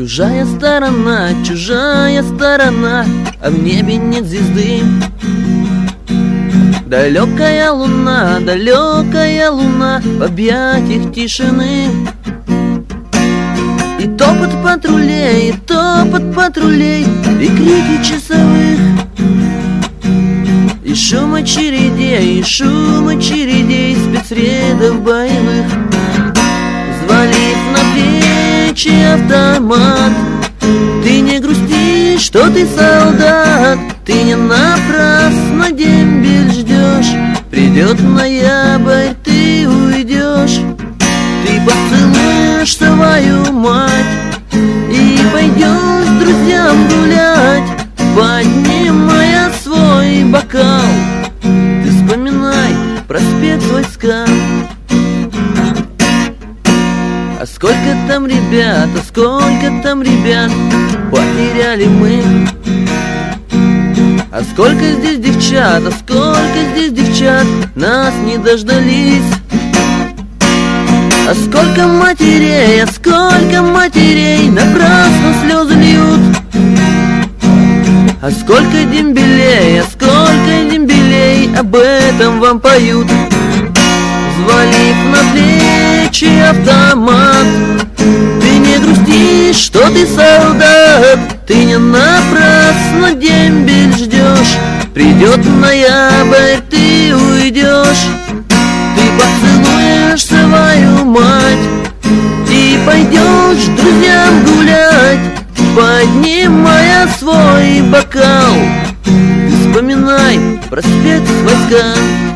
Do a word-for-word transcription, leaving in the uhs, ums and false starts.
Чужая сторона, чужая сторона, а в небе нет звезды. Далекая луна, далекая луна в объятиях тишины. И топот патрулей, и топот патрулей, и крики часовых, и шум очередей, и шум очередей спецрядов боевых. Взвалив на плечи автомат, ты не грусти, что ты солдат. Ты не напрасно дембель ждешь, придет ноябрь, ты уйдешь. Ты поцелуешь свою мать и пойдешь с друзьям гулять, поднимая свой бокал. Ты вспоминай проспект Войска. А сколько там ребят, а сколько там ребят потеряли мы. А сколько здесь девчат, а сколько здесь девчат нас не дождались. А сколько матерей, а сколько матерей напрасно слезы льют. А сколько дембелей, а сколько дембелей об этом вам поют. Взвалив на плечи автомат, ты не грусти, что ты солдат. Ты не напрасно дембель ждешь, придет ноябрь, ты уйдешь. Ты поцелуешь свою мать и пойдешь с друзьям гулять, поднимая свой бокал. Ты вспоминай проспект Войска.